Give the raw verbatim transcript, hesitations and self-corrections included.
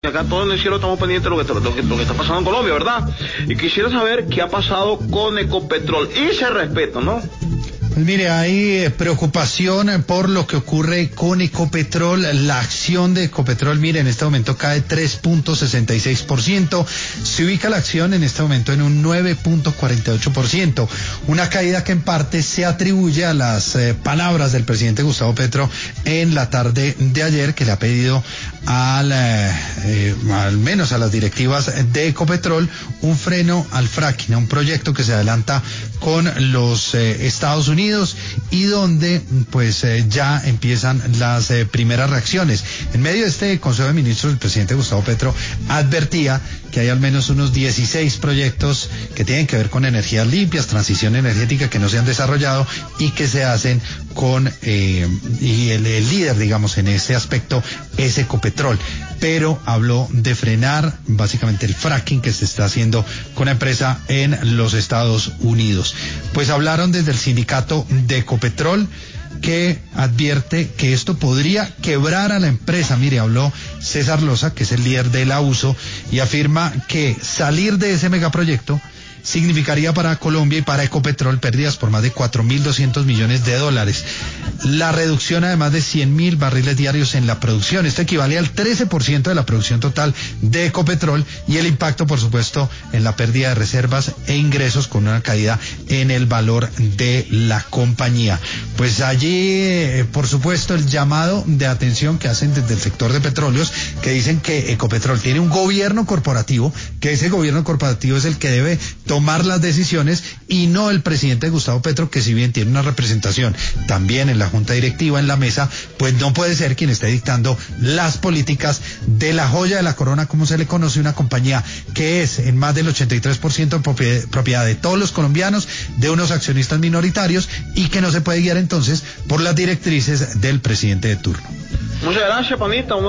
Acá todo en el cielo estamos pendientes de lo que, lo, que, lo que está pasando en Colombia, ¿verdad? Y quisiera saber qué ha pasado con Ecopetrol. Y se respeta, ¿no? Pues mire, hay preocupación por lo que ocurre con Ecopetrol. La acción de Ecopetrol, mire, en este momento cae tres punto sesenta y seis por ciento. Se ubica la acción en este momento en un nueve punto cuarenta y ocho por ciento. Una caída que en parte se atribuye a las eh, palabras del presidente Gustavo Petro en la tarde de ayer, que le ha pedido al, eh, eh, al menos a las directivas de Ecopetrol un freno al fracking, a un proyecto que se adelanta con los eh, Estados Unidos y donde pues eh, ya empiezan las eh, primeras reacciones. En medio de este Consejo de Ministros, el presidente Gustavo Petro advertía que hay al menos unos dieciséis proyectos que tienen que ver con energías limpias, transición energética, que no se han desarrollado y que se hacen con eh, y el, el líder, digamos, en este aspecto es Ecopetrol, pero habló de frenar básicamente el fracking que se está haciendo con la empresa en los Estados Unidos. Pues hablaron desde el sindicato de Ecopetrol, que advierte que esto podría quebrar a la empresa. Mire, habló César Loza, que es el líder del AUSO, y afirma que salir de ese megaproyecto significaría para Colombia y para Ecopetrol pérdidas por más de cuatro mil doscientos millones de dólares. La reducción además de cien mil barriles diarios en la producción. Esto equivale al trece por ciento de la producción total de Ecopetrol, y el impacto, por supuesto, en la pérdida de reservas e ingresos con una caída en el valor de la compañía. Pues allí, eh, por supuesto, el llamado de atención que hacen desde el sector de petróleos, que dicen que Ecopetrol tiene un gobierno corporativo, que ese gobierno corporativo es el que debe tomar las decisiones y no el presidente Gustavo Petro, que si bien tiene una representación también en la junta directiva, en la mesa, pues no puede ser quien esté dictando las políticas de la joya de la corona, como se le conoce, una compañía que es en más del ochenta y tres por ciento propiedad de todos los colombianos, de unos accionistas minoritarios, y que no se puede guiar entonces por las directrices del presidente de turno. Muchas gracias, panita.